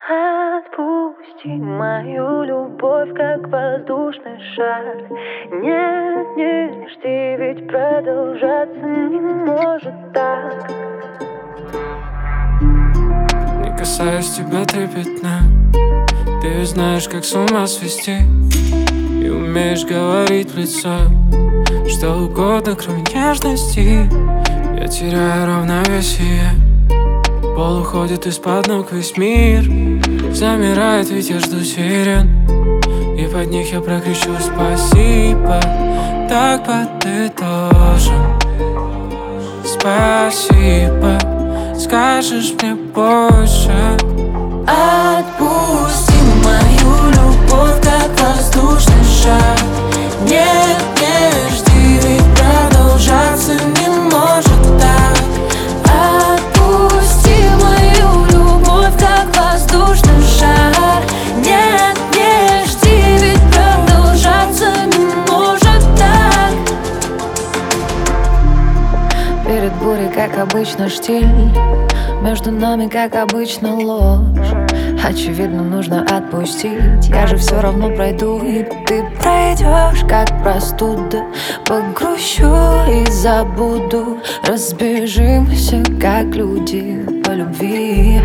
Отпусти мою любовь, как воздушный шар. Нет, не жди, ведь продолжаться не может так. Не касаюсь тебя трепетно. Ты ведь знаешь, как с ума свести. И умеешь говорить в лицо что угодно, кроме нежности. Я теряю равновесие. Пол уходит из-под ног весь мир. Замирает, ведь я жду сирен. И под них я прокричу спасибо. Так подытожим. Спасибо. Скажешь мне больше. Отпусти мою любовь, как воздушный шар. Нет, не жди, ведь продолжаться не может так. Отпусти мою любовь, как воздушный шар. Нет, не жди, ведь продолжаться не может так. Перед бурей, как обычно, штиль. Между нами, как обычно, ложь. Очевидно, нужно отпустить. Я же все равно пройду, и ты пройдешь, как простуда. Погрущу и забуду. Разбежимся, как люди по любви.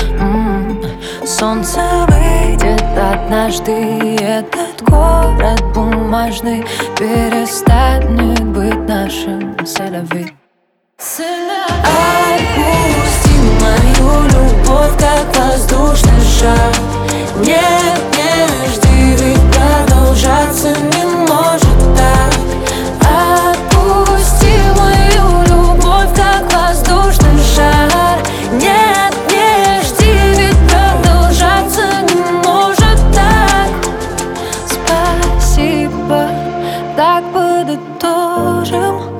Солнце выйдет однажды, и этот город бумажный перестанет быть нашим селяви. Отпусти мою любовь, как воздушный шар. Нет, не жди, ведь продолжаться не может так. Отпусти мою любовь, как воздушный шар. Нет, не жди, ведь продолжаться не может так. Спасибо, так подытожим.